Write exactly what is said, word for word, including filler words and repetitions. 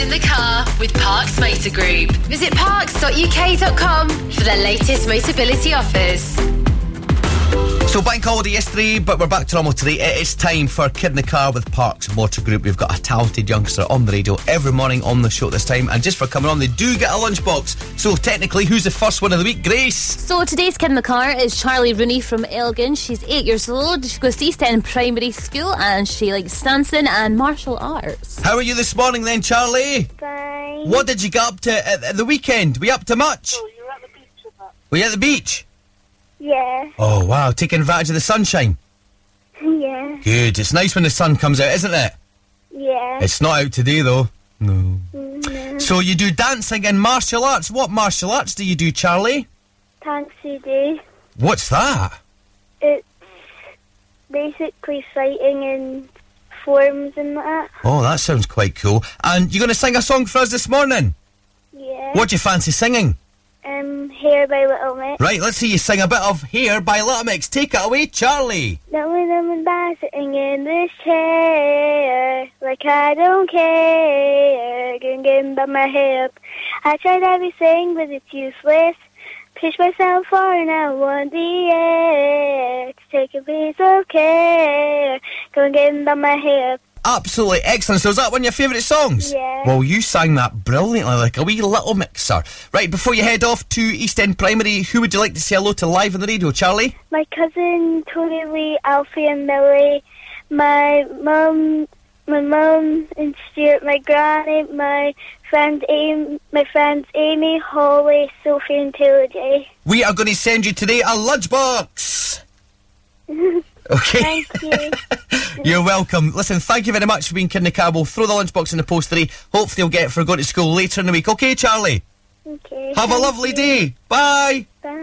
in the car with Parks Motor Group. Visit parks dot u k dot com for the latest Motability offers. So bank holiday yesterday, but we're back to normal today. It is time for Kid in the Car with Parks Motor Group. We've got a talented youngster on the radio every morning on the show at this time, and just for coming on, they do get a lunchbox. So technically, who's the first one of the week? Grace. So today's Kid in the Car is Charlie Rooney from Elgin. She's eight years old. She goes to East End Primary School, and she likes dancing and martial arts. How are you this morning then, Charlie? Fine. What did you get up to at, at the weekend? Were you up to much? Oh, you're at the beach with that. Were you at the beach? Yeah. Oh wow, taking advantage of the sunshine. Yeah. Good. It's nice when the sun comes out, isn't it? Yeah. It's not out today though. No. No. So you do dancing and martial arts. What martial arts do you do, Charlie? Thanks, you do. What's that? It's basically fighting in forms and that. Oh, that sounds quite cool. And you're going to sing a song for us this morning? Yeah. What do you fancy singing? Um, Hair by Little Mix. Right, let's see you sing a bit of Hair by Little Mix. Take it away, Charlie. Now when I'm back sitting in this chair, like I don't care, getting by my hip. I tried everything, but it's useless. Push myself far now on the air to take a piece of care. Go and get by my hip. Absolutely excellent. So is that one of your favourite songs? Yeah. Well, you sang that brilliantly, like a wee little mixer. Right, before you head off to East End Primary, who would you like to say hello to live on the radio, Charlie? My cousin Tony Lee, Alfie and Millie, my mum, my mum and Stuart, my granny, my friend Amy, my friends Amy, Holly, Sophie and Taylor J. We are going to send you today a lunchbox. Okay. Thank you. You're welcome. Listen, thank you very much for being Kid in the Car. We'll throw the lunchbox in the post today. Hopefully you'll get it for going to school later in the week. Okay, Charlie? Okay. Have a lovely you. day. Bye. Bye.